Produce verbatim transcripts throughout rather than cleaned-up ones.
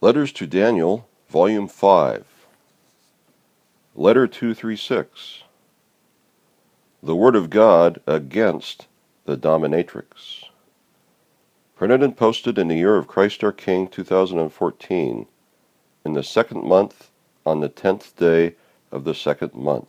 Letters to Daniel, Volume five. Letter two thirty-six. The Word of God against the Dominatrix. Printed and posted in the year of Christ our King, two thousand fourteen, in the second month, on the tenth day of the second month.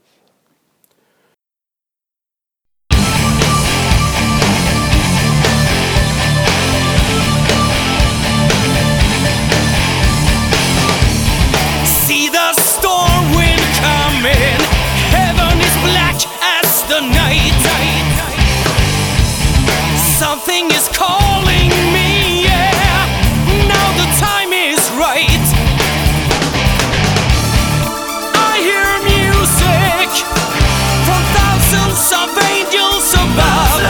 See the storm wind coming, heaven is black as the night. Something is calling me, yeah, now the time is right. I hear music from thousands of angels above.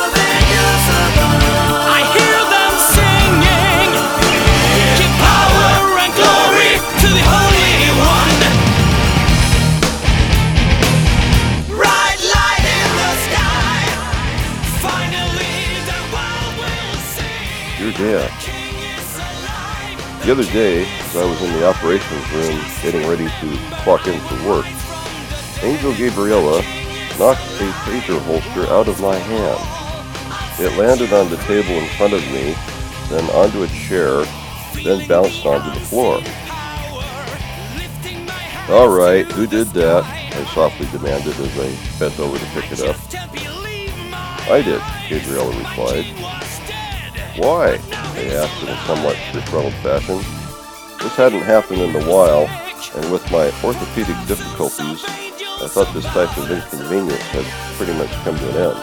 I hear them singing, give power and glory to the Holy One. Bright light in the sky, finally the world will see. Dear Dad, The King is alive. the other day, as I was in the operations room getting ready to clock in for work, Angel Gabriella knocked a pager holster out of my hand. It landed on the table in front of me, then onto a chair, then bounced onto the floor. All right, who did that? I softly demanded as I bent over to pick it up. I did, Gabriella replied. Why? I asked in a somewhat disgruntled fashion. This hadn't happened in a while, and with my orthopedic difficulties, I thought this type of inconvenience had pretty much come to an end.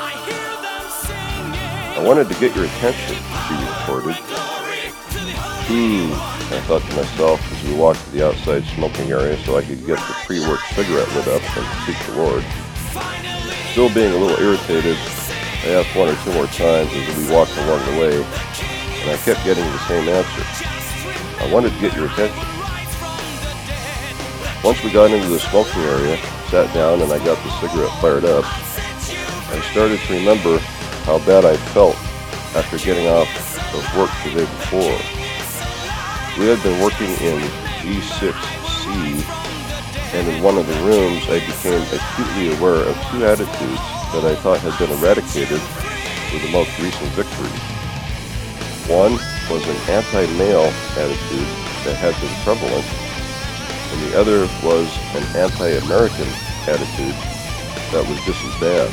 I wanted to get your attention, she retorted. Hmm, I thought to myself as we walked to the outside smoking area so I could get the pre-work cigarette lit up and seek the Lord. Still being a little irritated, I asked one or two more times as we walked along the way, and I kept getting the same answer. I wanted to get your attention. Once we got into the smoking area, sat down, and I got the cigarette fired up, I started to remember how bad I felt after getting off of work the day before. We had been working in G six C, and in one of the rooms I became acutely aware of two attitudes that I thought had been eradicated with the most recent victory. One was an anti-male attitude that had been prevalent, and the other was an anti-American attitude that was just as bad.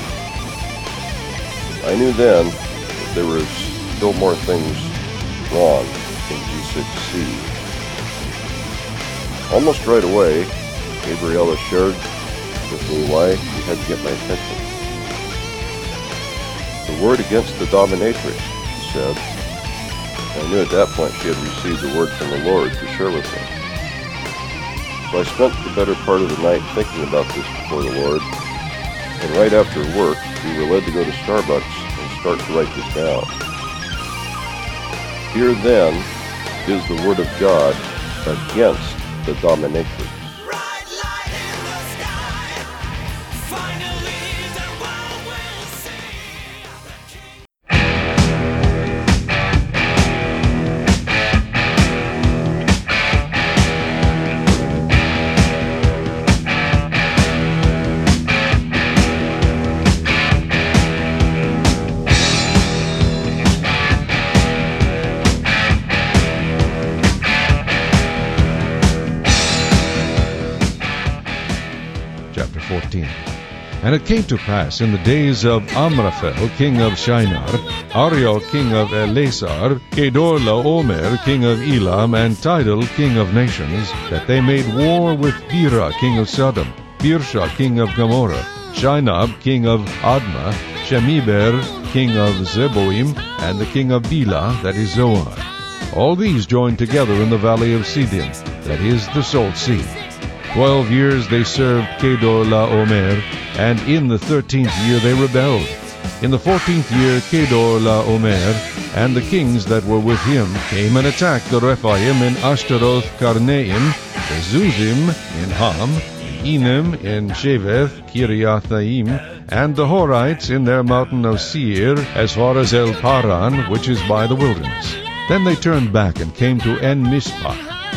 I knew then that there was still more things wrong in G six C. Almost right away, Gabriella shared with me why she had to get my attention. The word against the dominatrix, she said. I knew at that point she had received a word from the Lord to share with me. So I spent the better part of the night thinking about this before the Lord, and right after work, we were led to go to Starbucks and start to write this down. Here then is the Word of God against the dominatrix. Bright light in the sky, finally the world will see. The Chapter fourteen. And it came to pass in the days of Amraphel, king of Shinar, Ariel, king of Elasar, Kedor Laomer, king of Elam, and Tidal, king of nations, that they made war with Bera, king of Sodom, Birsha, king of Gomorrah, Shinab, king of Admah, Shemiber, king of Zeboim, and the king of Bela, that is Zoar. All these joined together in the valley of Siddim, that is the Salt Sea. Twelve years they served Kedor Laomer, and in the thirteenth year they rebelled. In the fourteenth year Kedor Laomer and the kings that were with him came and attacked the Rephaim in Ashtaroth Karnaim, the Zuzim in Ham, Enim in Sheveth, Kiriathaim, and the Horites in their mountain of Seir, as far as El Paran, which is by the wilderness. Then they turned back and came to En Mishpah,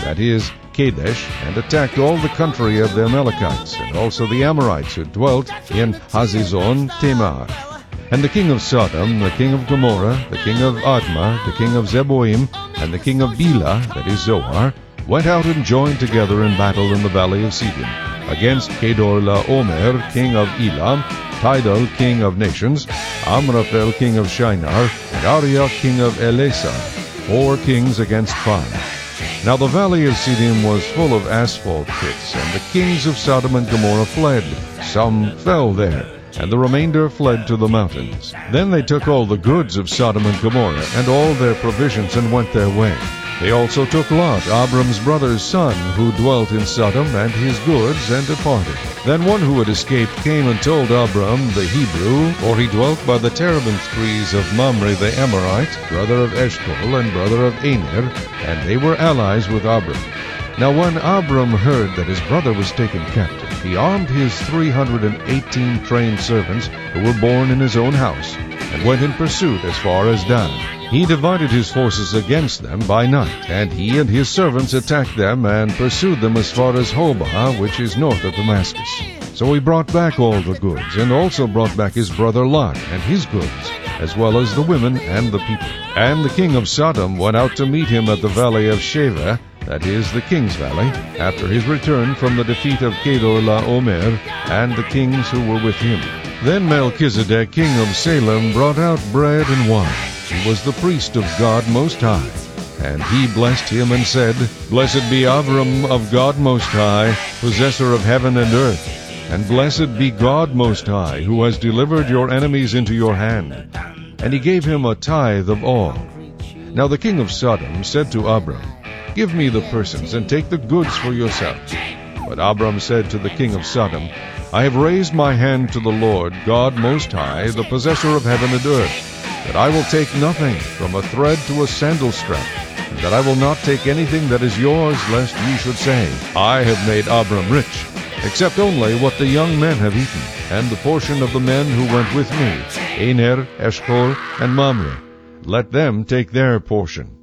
that is, Kadesh, and attacked all the country of the Amalekites, and also the Amorites who dwelt in Hazezon Tamar. And the king of Sodom, the king of Gomorrah, the king of Admah, the king of Zeboim, and the king of Bela, that is Zoar, went out and joined together in battle in the valley of Siddim, against Kedorlaomer, king of Elam, Tidal, king of nations, Amraphel, king of Shinar, and Arioch, king of Elasar, four kings against five. Now the valley of Siddim was full of asphalt pits, and the kings of Sodom and Gomorrah fled. Some fell there, and the remainder fled to the mountains. Then they took all the goods of Sodom and Gomorrah, and all their provisions, and went their way. They also took Lot, Abram's brother's son, who dwelt in Sodom, and his goods, and departed. Then one who had escaped came and told Abram the Hebrew, for he dwelt by the terebinth trees of Mamre the Amorite, brother of Eshcol, and brother of Aner, and they were allies with Abram. Now when Abram heard that his brother was taken captive, he armed his three hundred and eighteen trained servants, who were born in his own house, and went in pursuit as far as Dan. He divided his forces against them by night, and he and his servants attacked them and pursued them as far as Hobah, which is north of Damascus. So he brought back all the goods, and also brought back his brother Lot and his goods, as well as the women and the people. And the king of Sodom went out to meet him at the valley of Shaveh, that is, the king's valley, after his return from the defeat of Kedorlaomer and the kings who were with him. Then Melchizedek, king of Salem, brought out bread and wine. He was the priest of God Most High. And he blessed him and said, Blessed be Abram of God Most High, possessor of heaven and earth. And blessed be God Most High, who has delivered your enemies into your hand. And he gave him a tithe of all. Now the king of Sodom said to Abram, Give me the persons, and take the goods for yourself. But Abram said to the king of Sodom, I have raised my hand to the Lord, God Most High, the possessor of heaven and earth, that I will take nothing, from a thread to a sandal strap, and that I will not take anything that is yours, lest you should say, I have made Abram rich, except only what the young men have eaten, and the portion of the men who went with me, Aner, Eshcol, and Mamre. Let them take their portion.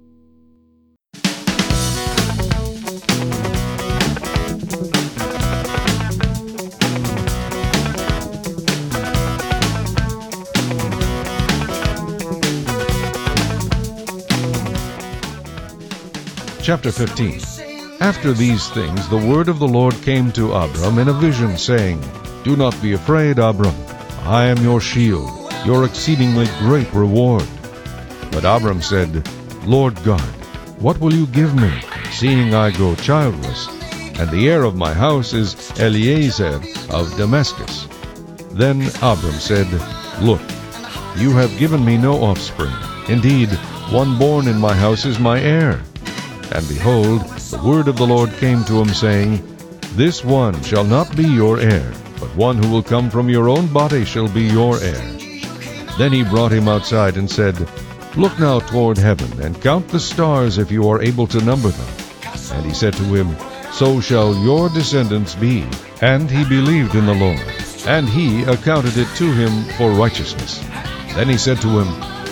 Chapter fifteen. After these things the word of the Lord came to Abram in a vision, saying, Do not be afraid, Abram. I am your shield, your exceedingly great reward. But Abram said, Lord God, what will you give me, seeing I go childless, and the heir of my house is Eliezer of Damascus? Then Abram said, Look, you have given me no offspring. Indeed, one born in my house is my heir. And behold, the word of the Lord came to him, saying, This one shall not be your heir, but one who will come from your own body shall be your heir. Then he brought him outside and said, Look now toward heaven, and count the stars if you are able to number them. And he said to him, So shall your descendants be. And he believed in the Lord, and he accounted it to him for righteousness. Then he said to him,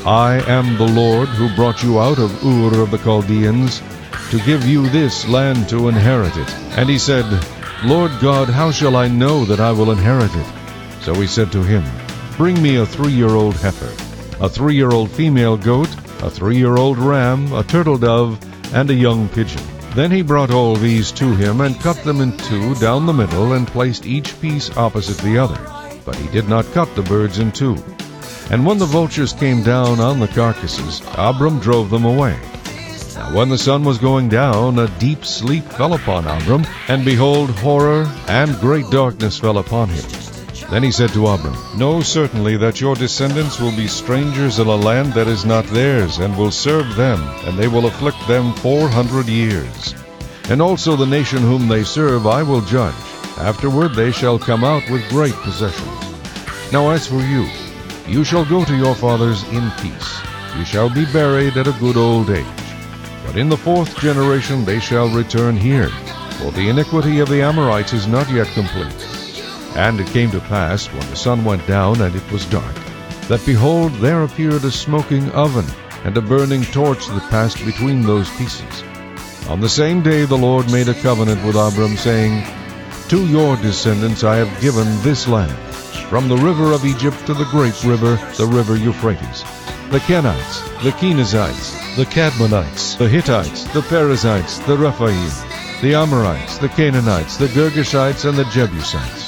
I am the Lord who brought you out of Ur of the Chaldeans, to give you this land to inherit it. And he said, Lord God, how shall I know that I will inherit it? So he said to him, Bring me a three-year-old heifer, a three-year-old female goat, a three-year-old ram, a turtle dove, and a young pigeon. Then he brought all these to him, and cut them in two down the middle, and placed each piece opposite the other. But he did not cut the birds in two. And when the vultures came down on the carcasses, Abram drove them away. Now when the sun was going down, a deep sleep fell upon Abram, and behold, horror and great darkness fell upon him. Then he said to Abram, Know certainly that your descendants will be strangers in a land that is not theirs, and will serve them, and they will afflict them four hundred years. And also the nation whom they serve I will judge. Afterward they shall come out with great possessions. Now as for you, you shall go to your fathers in peace. You shall be buried at a good old age. But in the fourth generation they shall return here, for the iniquity of the Amorites is not yet complete. And it came to pass, when the sun went down and it was dark, that behold, there appeared a smoking oven, and a burning torch that passed between those pieces. On the same day the Lord made a covenant with Abram, saying, To your descendants I have given this land, from the river of Egypt to the great river, the river Euphrates, the Kenites, the Kenizzites, the Cadmonites, the Hittites, the Perizzites, the Rephaim, the Amorites, the Canaanites, the Girgashites, and the Jebusites.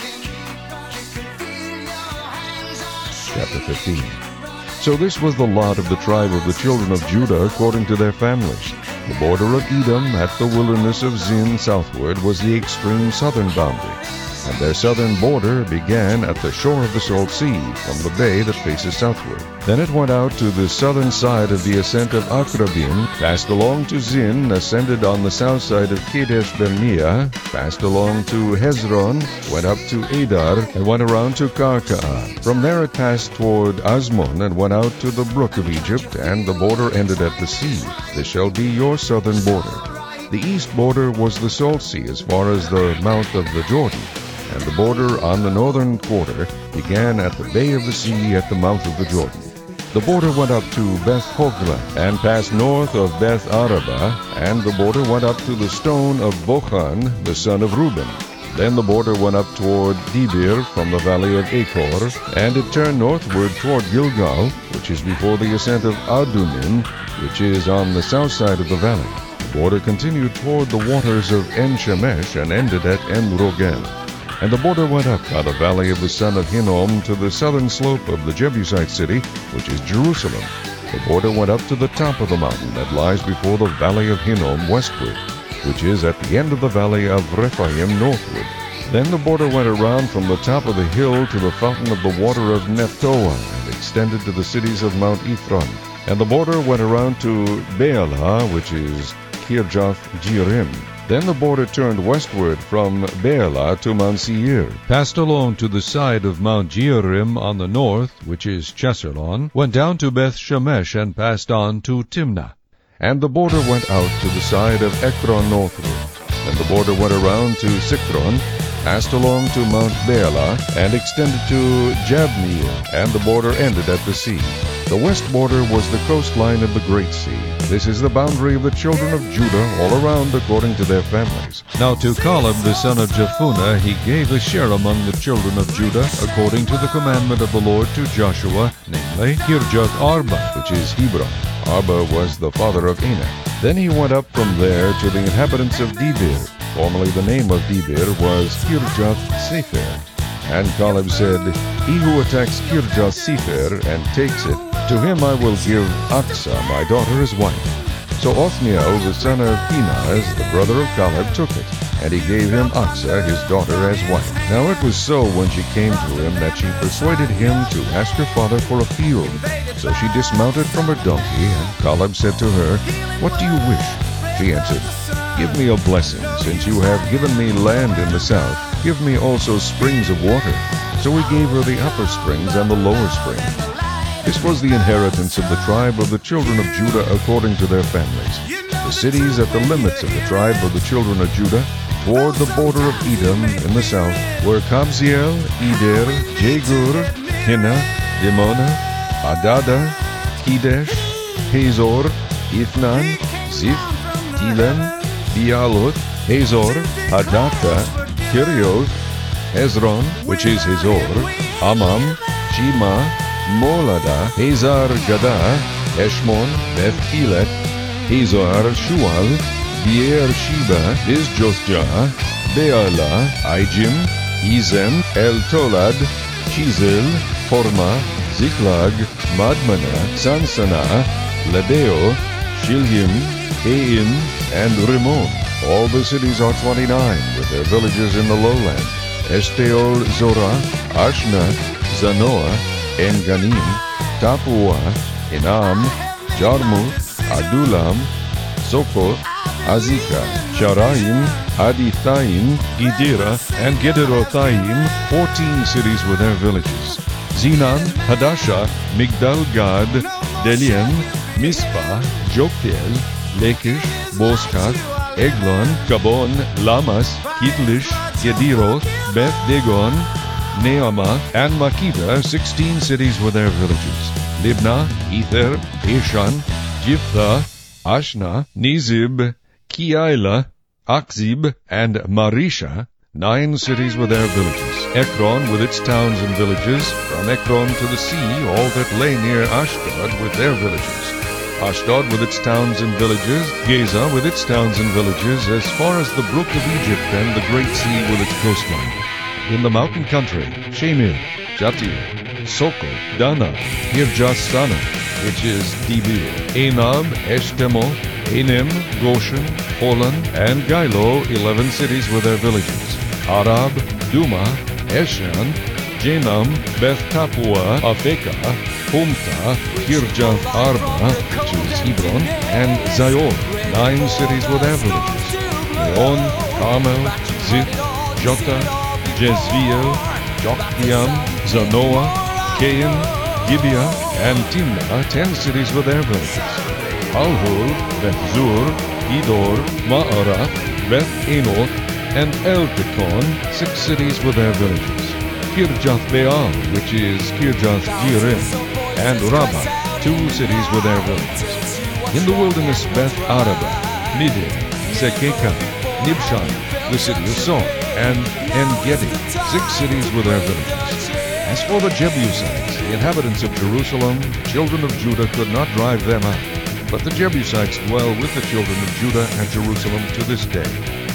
Chapter fifteen. So this was the lot of the tribe of the children of Judah according to their families. The border of Edom at the wilderness of Zin southward was the extreme southern boundary, and their southern border began at the shore of the Salt Sea, from the bay that faces southward. Then it went out to the southern side of the ascent of Akrabim, passed along to Zin, ascended on the south side of Kadesh Barnea, passed along to Hezron, went up to Adar, and went around to Karkaa. From there it passed toward Asmon, and went out to the brook of Egypt, and the border ended at the sea. This shall be your southern border. The east border was the Salt Sea as far as the mouth of the Jordan, and the border on the northern quarter began at the bay of the sea at the mouth of the Jordan. The border went up to Beth Hogla, and passed north of Beth Araba, and the border went up to the stone of Bochan, the son of Reuben. Then the border went up toward Debir from the valley of Achor, and it turned northward toward Gilgal, which is before the ascent of Adumim, which is on the south side of the valley. The border continued toward the waters of En-Shemesh, and ended at En-Rogel. And the border went up by the valley of the son of Hinnom to the southern slope of the Jebusite city, which is Jerusalem. The border went up to the top of the mountain that lies before the valley of Hinnom westward, which is at the end of the valley of Rephaim northward. Then the border went around from the top of the hill to the fountain of the water of Nephtoah, and extended to the cities of Mount Ephron. And the border went around to Baalah, which is Kirjath Jearim. Then the border turned westward from Baalah to Mount Seir, passed along to the side of Mount Jearim on the north, which is Chesalon, went down to Beth Shemesh, and passed on to Timnah. And the border went out to the side of Ekron northward. Then the border went around to Sikron, passed along to Mount Baalah, and extended to Jabneel, and the border ended at the sea. The west border was the coastline of the Great Sea. This is the boundary of the children of Judah all around according to their families. Now to Caleb the son of Jephunneh he gave a share among the children of Judah, according to the commandment of the Lord to Joshua, namely Kirjath Arba, which is Hebron. Arba was the father of Anak. Then he went up from there to the inhabitants of Debir. Formerly the name of Debir was Kirjath Sepher. And Caleb said, He who attacks Kirjath Sepher and takes it, to him I will give Achsah my daughter as wife. So Othniel the son of Kenaz, the brother of Caleb, took it, and he gave him Achsah his daughter as wife. Now it was so when she came to him that she persuaded him to ask her father for a field. So she dismounted from her donkey, and Caleb said to her, What do you wish? She answered, Give me a blessing, since you have given me land in the south. Give me also springs of water. So he gave her the upper springs and the lower springs. This was the inheritance of the tribe of the children of Judah according to their families. The cities at the limits of the tribe of the children of Judah, toward the border of Edom in the south, were Kabzeel, Eder, Jegur, Hinna, Dimona, Adada, Kedesh, Hazor, Ithnan, Ziph, Telem, Bealoth, Hazor, Hadathah, Kirioth, Hezron, which is Hazor, Amam, Shema, Molada, Hazar Gadah, Heshmon, Beth Pelet, Hazar Shual, Beer Sheba, Isjothjah, Beala, Ijim, Ezem, El Tolad, Chizel, Horma, Ziklag, Madmana, Sansana, Ledeo, Shilhim, Ain, and Rimmon. All the cities are twenty-nine, with their villages in the lowland. Eshtaol, Zorah, Ashna, Zanoah, En-Ganim, Tapua, Enam, Jarmuth, Adulam, Sokoth, Azekah, Sharaim, Adithaim, Gedera, and Gederothaim, fourteen cities with their villages. Zinan, Hadasha, Migdal-Gad, Delian, Mizpah, Joktheel, Lachish, Boscath, Eglon, Kabon, Lamas, Kitlish, Gederoth, Beth Dagon, Neamah, and Makkedah, sixteen cities with their villages. Libnah, Ether, Ashan, Jephthah, Ashna, Nizib, Keilah, Achzib, and Marisha, nine cities with their villages. Ekron with its towns and villages, from Ekron to the sea, all that lay near Ashdod with their villages. Ashdod with its towns and villages, Gaza with its towns and villages, as far as the brook of Egypt and the great sea with its coastline. In the mountain country, Shamir, Jatir, Soko, Dana, Kirjath-Sana, which is Debir, Anab, Eshtemoh, Anim, Goshen, Holon, and Gilo, eleven cities with their villages. Arab, Duma, Eshan, Janam, Beth Tapua, Afekah, Humta, Kirjath Arba, which is Hebron, and Zior, nine cities with their villages. Leon, Carmel, Ziph, Jota, Jezreel, Jokdeam, Zanoah, Cain, Gibeah, and Timnah, ten cities with their villages. Halhul, Beth-zur, Gedor, Ma'arath, Beth-Enoth, and Eltekon, six cities with their villages. Kirjath-Baal, which is Kirjath-Jearim, and Rabbah, two cities with their villages. In the wilderness, Beth-Araba, Midim, Sekeka, Nibshan, the city of Song, and En-Gedi, six cities with their villages. As for the Jebusites, the inhabitants of Jerusalem, the children of Judah could not drive them out, but the Jebusites dwell with the children of Judah and Jerusalem to this day.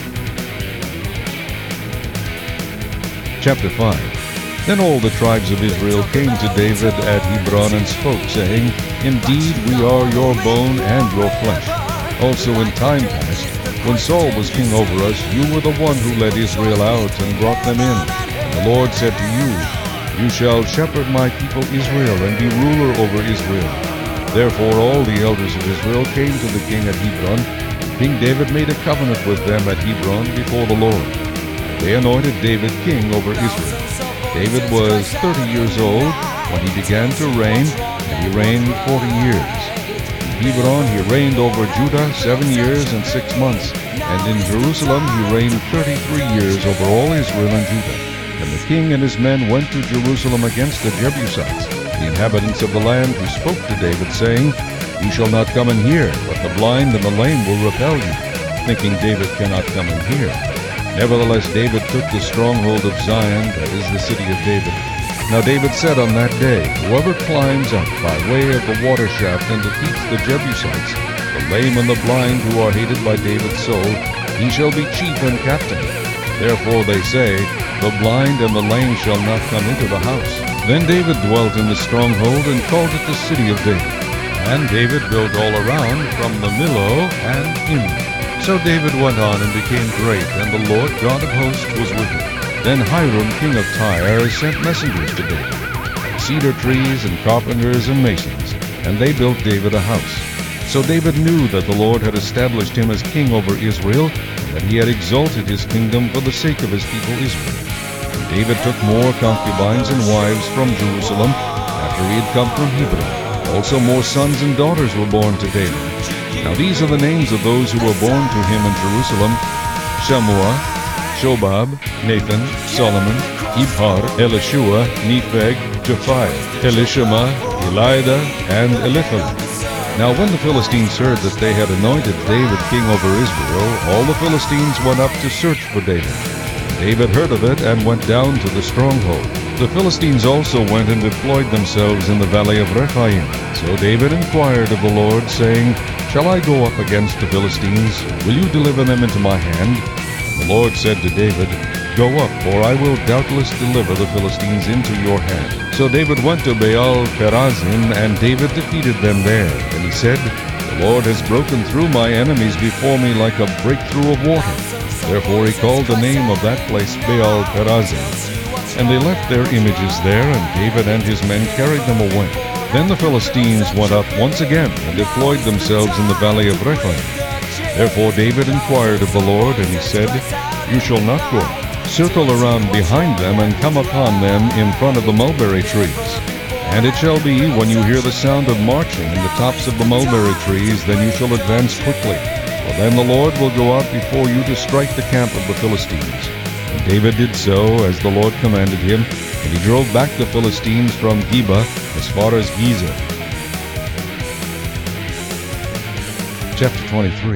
Chapter five. Then all the tribes of Israel came to David at Hebron and spoke, saying, Indeed, we are your bone and your flesh. Also in time past, when Saul was king over us, you were the one who led Israel out and brought them in. And the Lord said to you, You shall shepherd my people Israel, and be ruler over Israel. Therefore all the elders of Israel came to the king at Hebron. King David made a covenant with them at Hebron before the Lord. They anointed David king over Israel. David was thirty years old when he began to reign, and he reigned forty years. In Hebron he reigned over Judah seven years and six months, and in Jerusalem he reigned thirty-three years over all Israel and Judah. And the king and his men went to Jerusalem against the Jebusites, the inhabitants of the land, who spoke to David, saying, You shall not come in here, but the blind and the lame will repel you, thinking David cannot come in here. Nevertheless David took the stronghold of Zion, that is the city of David. Now David said on that day, Whoever climbs up by way of the water shaft and defeats the Jebusites, the lame and the blind who are hated by David's soul, he shall be chief and captain. Therefore they say, The blind and the lame shall not come into the house. Then David dwelt in the stronghold and called it the city of David. And David built all around from the Millo and inland. So David went on and became great, and the Lord God of hosts was with him. Then Hiram king of Tyre sent messengers to David, cedar trees and carpenters and masons, and they built David a house. So David knew that the Lord had established him as king over Israel, and that he had exalted his kingdom for the sake of his people Israel. And David took more concubines and wives from Jerusalem after he had come from Hebron. Also more sons and daughters were born to David. Now these are the names of those who were born to him in Jerusalem: Shammua, Shobab, Nathan, Solomon, Ibhar, Elishua, Nepheg, Japhiah, Elishama, Elida, and Eliphalet. Now when the Philistines heard that they had anointed David king over Israel, all the Philistines went up to search for David. David heard of it and went down to the stronghold. The Philistines also went and deployed themselves in the valley of Rephaim. So David inquired of the Lord, saying, Shall I go up against the Philistines? Will you deliver them into my hand? And the Lord said to David, Go up, for I will doubtless deliver the Philistines into your hand. So David went to Baal Perazim, and David defeated them there. And he said, The Lord has broken through my enemies before me like a breakthrough of water. Therefore he called the name of that place Baal Perazim. And they left their images there, and David and his men carried them away. Then the Philistines went up once again and deployed themselves in the valley of Rephaim. Therefore David inquired of the Lord, and he said, You shall not go up. Circle around behind them and come upon them in front of the mulberry trees. And it shall be, when you hear the sound of marching in the tops of the mulberry trees, then you shall advance quickly. For then the Lord will go out before you to strike the camp of the Philistines. And David did so, as the Lord commanded him, and he drove back the Philistines from Geba as far as Gezer. Chapter twenty-three.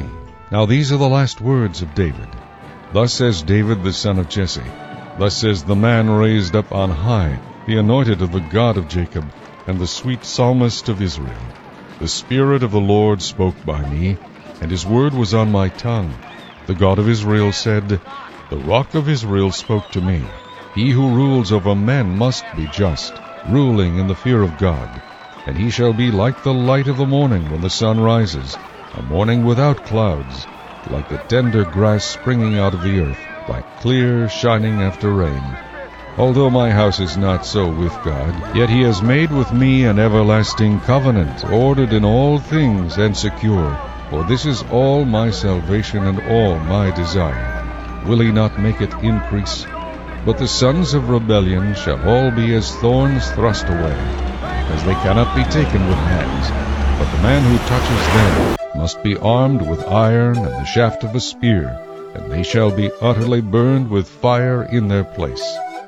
Now these are the last words of David. Thus says David the son of Jesse, thus says the man raised up on high, the anointed of the God of Jacob, and the sweet psalmist of Israel. The Spirit of the Lord spoke by me, and his word was on my tongue. The God of Israel said, The Rock of Israel spoke to me. He who rules over men must be just, ruling in the fear of God. And he shall be like the light of the morning when the sun rises, a morning without clouds, like the tender grass springing out of the earth, like clear shining after rain. Although my house is not so with God, yet he has made with me an everlasting covenant, ordered in all things and secure. For this is all my salvation and all my desire. Will he not make it increase? But the sons of rebellion shall all be as thorns thrust away, as they cannot be taken with hands. But the man who touches them must be armed with iron and the shaft of a spear, and they shall be utterly burned with fire in their place.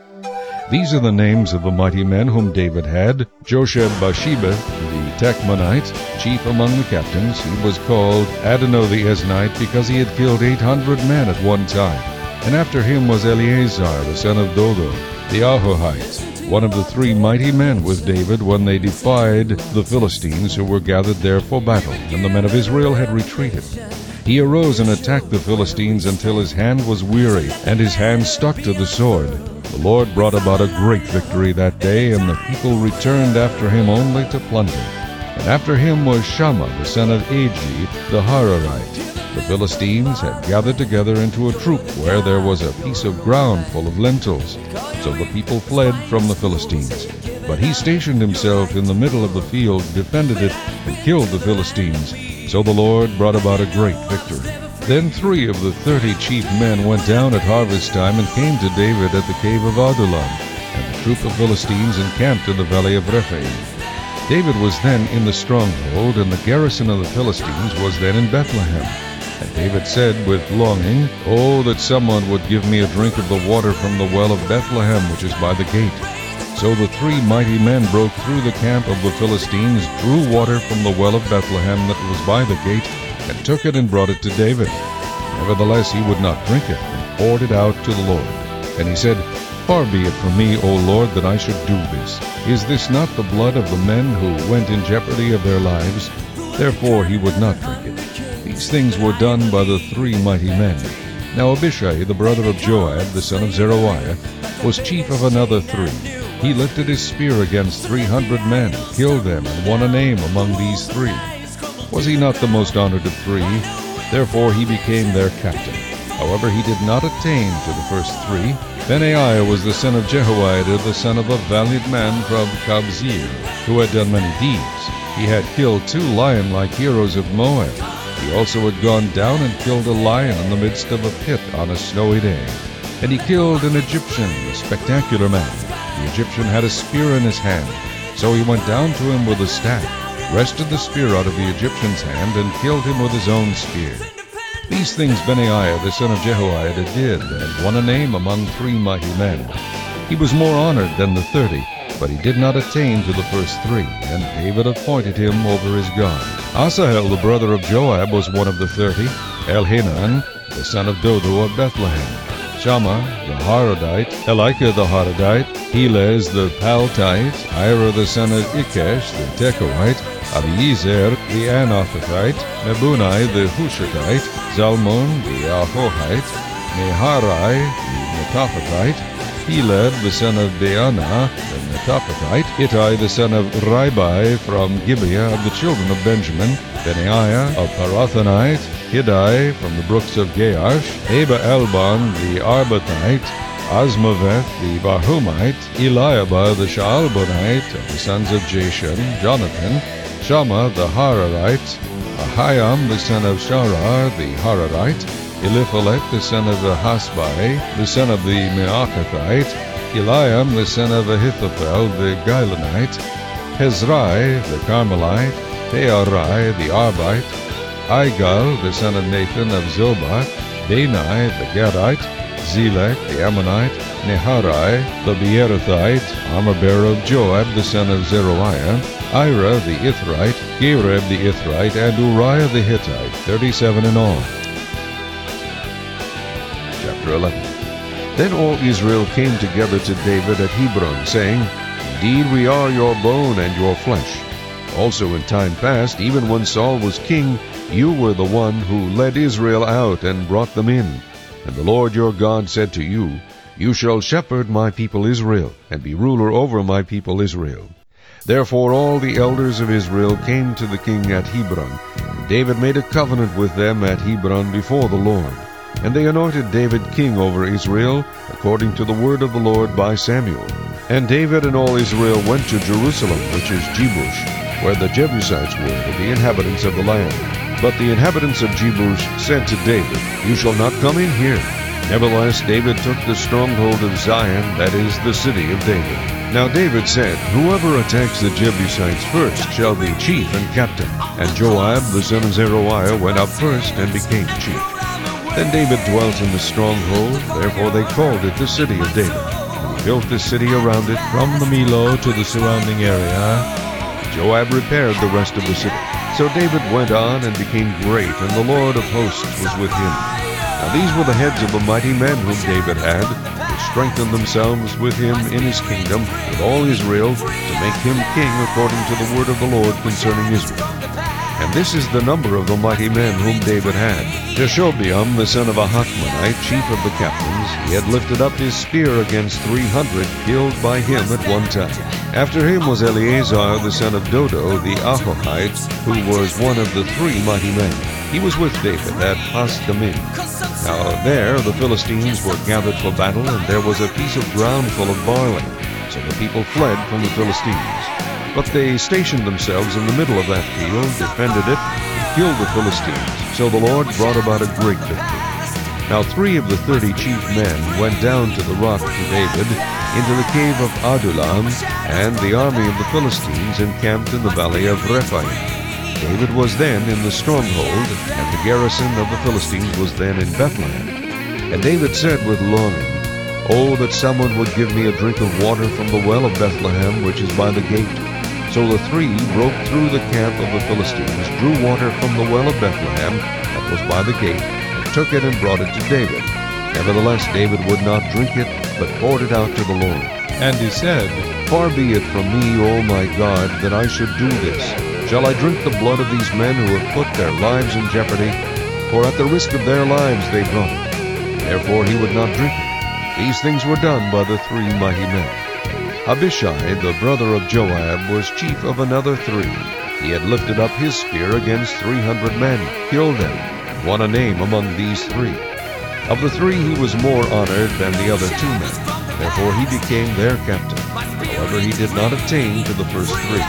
These are the names of the mighty men whom David had: Josheb-Bathsheba the Tachmonite, chief among the captains. He was called Adonai the Eznite, because he had killed eight hundred men at one time. And after him was Eleazar the son of Dodo, the Ahohite, one of the three mighty men with David when they defied the Philistines who were gathered there for battle, and the men of Israel had retreated. He arose and attacked the Philistines until his hand was weary, and his hand stuck to the sword. The Lord brought about a great victory that day, and the people returned after him only to plunder. And after him was Shammah the son of Agi the Hararite. The Philistines had gathered together into a troop where there was a piece of ground full of lentils. So the people fled from the Philistines. But he stationed himself in the middle of the field, defended it, and killed the Philistines. So the Lord brought about a great victory. Then three of the thirty chief men went down at harvest time and came to David at the cave of Adullam, and the troop of Philistines encamped in the valley of Rephaim. David was then in the stronghold, and the garrison of the Philistines was then in Bethlehem. And David said with longing, Oh, that someone would give me a drink of the water from the well of Bethlehem, which is by the gate. So the three mighty men broke through the camp of the Philistines, drew water from the well of Bethlehem that was by the gate, and took it and brought it to David. Nevertheless he would not drink it, and poured it out to the Lord. And he said, Far be it from me, O Lord, that I should do this. Is this not the blood of the men who went in jeopardy of their lives? Therefore he would not drink it. These things were done by the three mighty men. Now Abishai, the brother of Joab, the son of Zeruiah, was chief of another three. He lifted his spear against three hundred men, killed them, and won a name among these three. Was he not the most honored of three? Therefore he became their captain. However, he did not attain to the first three. Benaiah was the son of Jehoiada, the son of a valiant man from Kabzeel, who had done many deeds. He had killed two lion-like heroes of Moab. He also had gone down and killed a lion in the midst of a pit on a snowy day. And he killed an Egyptian, a spectacular man. The Egyptian had a spear in his hand. So he went down to him with a staff, wrested the spear out of the Egyptian's hand, and killed him with his own spear. These things Benaiah the son of Jehoiada did, and won a name among three mighty men. He was more honored than the thirty, but he did not attain to the first three, and David appointed him over his God. Asahel the brother of Joab was one of the thirty, Elhanan the son of Dodo of Bethlehem, Shammah the Harodite, Elika the Harodite, Helez the Paltite, Ira the son of Ikesh the Tekoite, Abiezer the Anathothite, Mebunai the Hushathite, Zalmon the Ahohite, Neharai the Netophathite, Heleb the son of Baanah the Netophathite, Ittai the son of Ribai from Gibeah of the children of Benjamin, Benaiah a Parathonite, Hiddai from the brooks of Gaash, Aba-Elban the Arbathite, Asmaveth the Barhumite, Eliabah the Shaalbonite of the sons of Jashan, Jonathan, Shammah the Hararite, Ahiam the son of Sharar the Hararite, Eliphalet the son of Ahasbai, the son of the Meachathite, Eliam the son of Ahithophel the Gilonite, Hezrai the Carmelite, Pearai the Arbite, Igal the son of Nathan of Zobah, Benai the Gadite, Zelek the Ammonite, Neharai the Beerothite, armor-bearer of Joab the son of Zeruiah, Ira the Ithrite, Gareb the Ithrite, and Uriah the Hittite, thirty-seven in all. chapter eleven. Then all Israel came together to David at Hebron, saying, Indeed we are your bone and your flesh. Also in time past, even when Saul was king, you were the one who led Israel out and brought them in. And the Lord your God said to you, You shall shepherd my people Israel, and be ruler over my people Israel. Therefore all the elders of Israel came to the king at Hebron, and David made a covenant with them at Hebron before the Lord. And they anointed David king over Israel, according to the word of the Lord by Samuel. And David and all Israel went to Jerusalem, which is Jebush, where the Jebusites were, the inhabitants of the land. But the inhabitants of Jebush said to David, You shall not come in here. Nevertheless David took the stronghold of Zion, that is, the city of David. Now David said, Whoever attacks the Jebusites first shall be chief and captain. And Joab the son of Zeruiah went up first and became chief. Then David dwelt in the stronghold, therefore they called it the city of David. And he built the city around it, from the Millo to the surrounding area. Joab repaired the rest of the city. So David went on and became great, and the Lord of hosts was with him. Now these were the heads of the mighty men whom David had, who strengthened themselves with him in his kingdom, with all Israel, to make him king according to the word of the Lord concerning Israel. And this is the number of the mighty men whom David had. Jashobeam the son of Ahachmonite, chief of the captains, he had lifted up his spear against three hundred, killed by him at one time. After him was Eleazar the son of Dodo the Ahohite, who was one of the three mighty men. He was with David at Pasdamim. Now there the Philistines were gathered for battle, and there was a piece of ground full of barley. So the people fled from the Philistines. But they stationed themselves in the middle of that field, defended it, and killed the Philistines. So the Lord brought about a great victory. Now three of the thirty chief men went down to the rock to David, into the cave of Adullam, and the army of the Philistines encamped in the valley of Rephaim. David was then in the stronghold, and the garrison of the Philistines was then in Bethlehem. And David said with longing, Oh, that someone would give me a drink of water from the well of Bethlehem, which is by the gate. So the three broke through the camp of the Philistines, drew water from the well of Bethlehem, that was by the gate, and took it and brought it to David. Nevertheless David would not drink it, but poured it out to the Lord. And he said, Far be it from me, O my God, that I should do this. Shall I drink the blood of these men who have put their lives in jeopardy? For at the risk of their lives they brought it. Therefore he would not drink it. These things were done by the three mighty men. Abishai, the brother of Joab, was chief of another three. He had lifted up his spear against three hundred men, killed them, and won a name among these three. Of the three he was more honored than the other two men. Therefore he became their captain. However, he did not attain to the first three.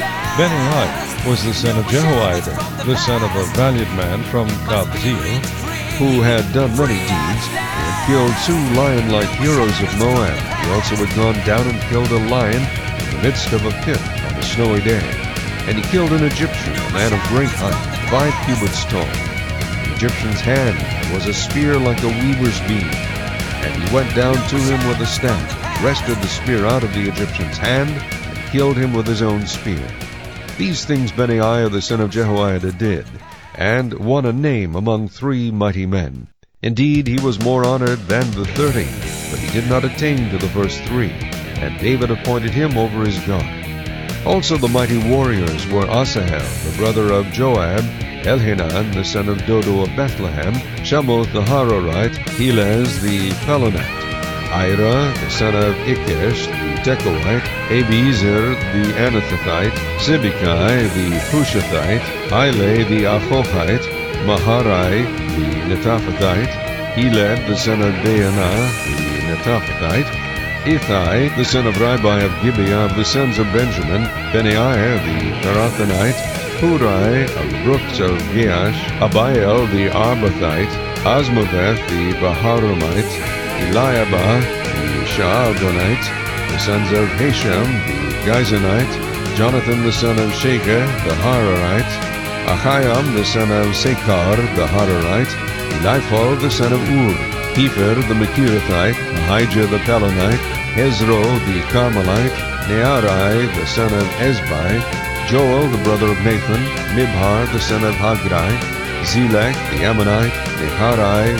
Benaiah was the son of Jehoiada, the son of a valiant man from Kabzeel, who had done many deeds. He had killed two lion-like heroes of Moab. He also had gone down and killed a lion in the midst of a pit on a snowy day. And he killed an Egyptian, a man of great height, five cubits tall. The Egyptian's hand was a spear like a weaver's beam. And he went down to him with a staff, wrested the spear out of the Egyptian's hand, and killed him with his own spear. These things Benaiah the son of Jehoiada did, and won a name among three mighty men. Indeed, he was more honored than the thirty, but he did not attain to the first three, and David appointed him over his guard. Also the mighty warriors were Asahel, the brother of Joab, Elhanan, the son of Dodo of Bethlehem, Shamoth the Hararite, Helez the Pelonite, Ira, the son of Ikesh, the Tekoite, Abiezer, the Anathothite, Sibbecai, the Hushathite, Ile, the Ahohite, Maharai, the Netophathite, Heled, the son of Baanah, the Netophathite, Ithai, the son of Ribai of Gibeah of the sons of Benjamin, Benaiah, the Pirathonite, Hurai, of the brooks of Gaash, Abiel, the Arbathite, Asmaveth, the Baharumite, Eliabah, the Shaalbonite, the sons of Hashem, the Gizonite, Jonathan the son of Shekah, the Hararite, Ahiam the son of Sekar, the Hararite, Eliphal the son of Ur, Hefer the Mekirathite, Ahijah the Pelonite, Hezro the Carmelite, Nearai the son of Ezbai, Joel the brother of Nathan, Mibhar the son of Haggai, Zelek the Ammonite, Neharai the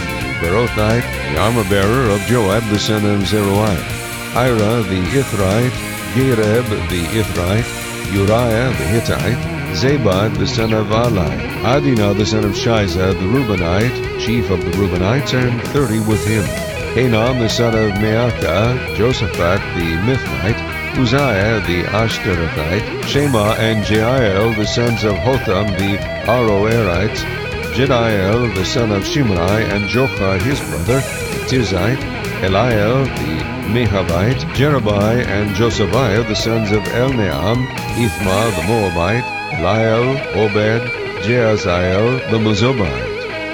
Beerothite, the armor-bearer of Joab the son of Zeruiah, Ira the Ithrite, Gareb the Ithrite, Uriah the Hittite, Zabad the son of Ali, Adinah the son of Shiza the Reubenite, chief of the Reubenites, and thirty with him, Hanan the son of Maacah, Josaphat the Mithnite, Uzziah the Ashterothite, Shema and Jeiel the sons of Hotham the Aroerites, Jediel the son of Shimri, and Jochai his brother, the Tizite, Eliel the Mehavite, Jerubai and Josephiah the sons of Elneam, Ithma the Moabite, Eliel, Obed, Jeaziel the Mezobite.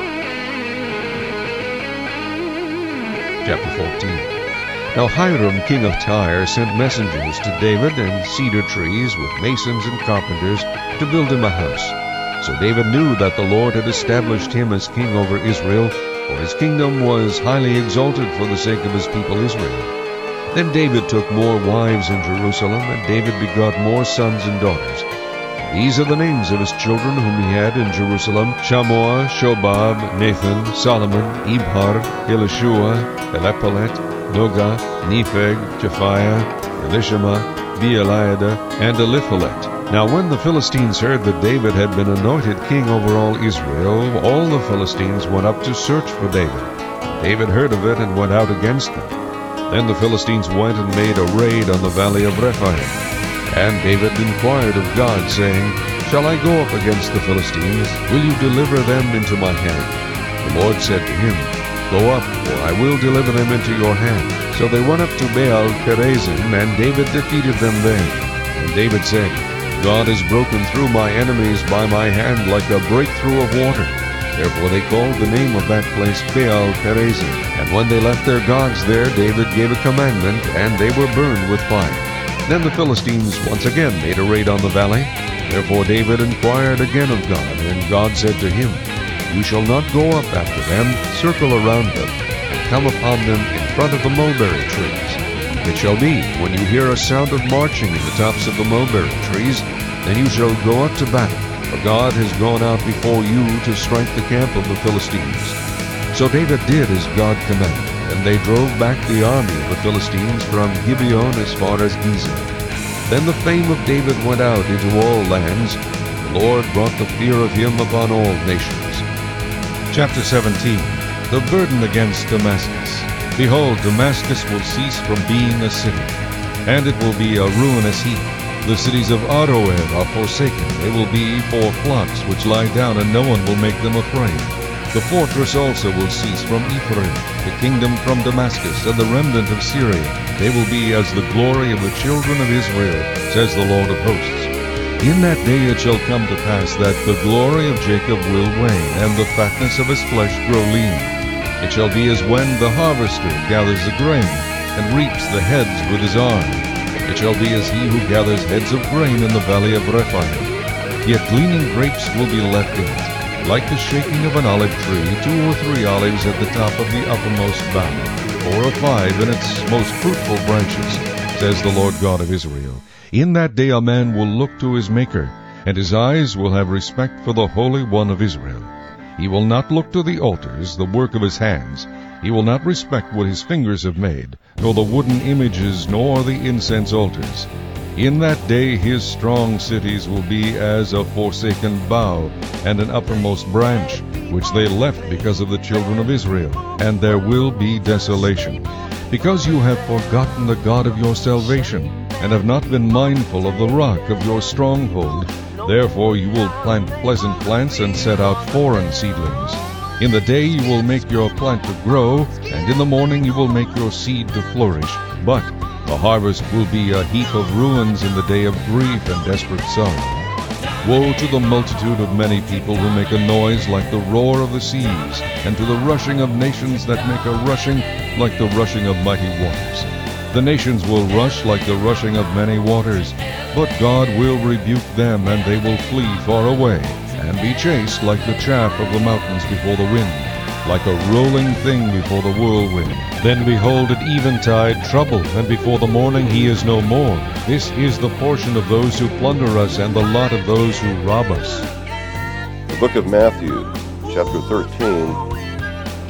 Chapter fourteen. Now Hiram king of Tyre sent messengers to David and cedar trees with masons and carpenters to build him a house. So David knew that the Lord had established him as king over Israel, for his kingdom was highly exalted for the sake of his people Israel. Then David took more wives in Jerusalem, and David begot more sons and daughters. These are the names of his children whom he had in Jerusalem: Shammua, Shobab, Nathan, Solomon, Ibhar, Elishua, Elephalet, Noga, Nepheg, Japhiah, Elishama, Beeliada, and Eliphalet. Now when the Philistines heard that David had been anointed king over all Israel, all the Philistines went up to search for David. David heard of it and went out against them. Then the Philistines went and made a raid on the valley of Rephaim. And David inquired of God, saying, Shall I go up against the Philistines? Will you deliver them into my hand? The Lord said to him, Go up, for I will deliver them into your hand. So they went up to Baal Perazim, and David defeated them there. And David said, God has broken through my enemies by my hand like a breakthrough of water. Therefore they called the name of that place Baal Perazim. And when they left their gods there, David gave a commandment, and they were burned with fire. Then the Philistines once again made a raid on the valley. Therefore David inquired again of God, and God said to him, You shall not go up after them, circle around them, and come upon them in front of the mulberry trees. It shall be, when you hear a sound of marching in the tops of the mulberry trees, then you shall go up to battle, for God has gone out before you to strike the camp of the Philistines. So David did as God commanded, and they drove back the army of the Philistines from Gibeon as far as Gezer. Then the fame of David went out into all lands. The Lord brought the fear of him upon all nations. Chapter seventeen. The burden against Damascus. Behold, Damascus will cease from being a city, and it will be a ruinous heap. The cities of Aroer are forsaken. They will be for flocks which lie down, and no one will make them afraid. The fortress also will cease from Ephraim, the kingdom from Damascus, and the remnant of Syria. They will be as the glory of the children of Israel, says the Lord of hosts. In that day it shall come to pass that the glory of Jacob will wane, and the fatness of his flesh grow lean. It shall be as when the harvester gathers the grain, and reaps the heads with his arm. It shall be as he who gathers heads of grain in the valley of Rephaim. Yet gleaning grapes will be left in it, like the shaking of an olive tree, two or three olives at the top of the uppermost bough, four or five in its most fruitful branches, says the Lord God of Israel. In that day a man will look to his Maker, and his eyes will have respect for the Holy One of Israel. He will not look to the altars, the work of his hands. He will not respect what his fingers have made, nor the wooden images, nor the incense altars. In that day his strong cities will be as a forsaken bough, and an uppermost branch, which they left because of the children of Israel, and there will be desolation. Because you have forgotten the God of your salvation, and have not been mindful of the rock of your stronghold, therefore you will plant pleasant plants and set out foreign seedlings. In the day you will make your plant to grow, and in the morning you will make your seed to flourish. But the harvest will be a heap of ruins in the day of grief and desperate sorrow. Woe to the multitude of many people who make a noise like the roar of the seas, and to the rushing of nations that make a rushing like the rushing of mighty waters. The nations will rush like the rushing of many waters, but God will rebuke them, and they will flee far away, and be chased like the chaff of the mountains before the wind, like a rolling thing before the whirlwind. Then behold, at eventide trouble, and before the morning he is no more. This is the portion of those who plunder us, and the lot of those who rob us. The book of Matthew, chapter thirteen.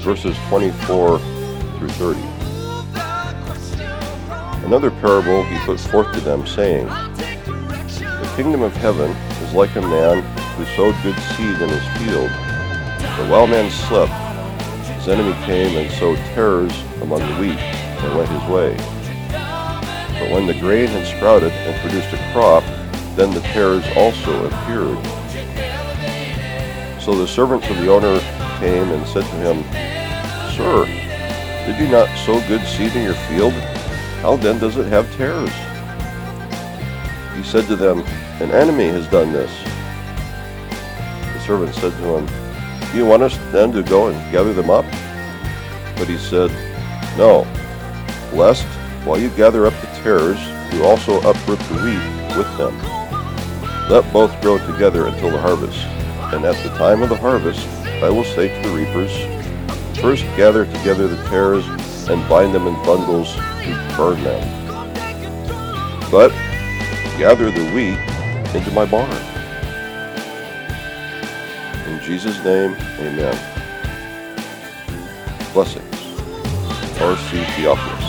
verses twenty-four through thirty. Another parable he put forth to them, saying, The kingdom of heaven is like a man who sowed good seed in his field. But while man slept, his enemy came and sowed tares among the wheat, and went his way. But when the grain had sprouted and produced a crop, then the tares also appeared. So the servants of the owner came and said to him, Sir, did you not sow good seed in your field? How then does it have tares? He said to them, An enemy has done this. The servant said to him, Do you want us then to go and gather them up? But he said, No, lest, while you gather up the tares, you also uproot the wheat with them. Let both grow together until the harvest. And at the time of the harvest, I will say to the reapers, First gather together the tares and bind them in bundles to burn them. But gather the wheat into my barn. In Jesus' name, amen. Blessings. R C Theophilus.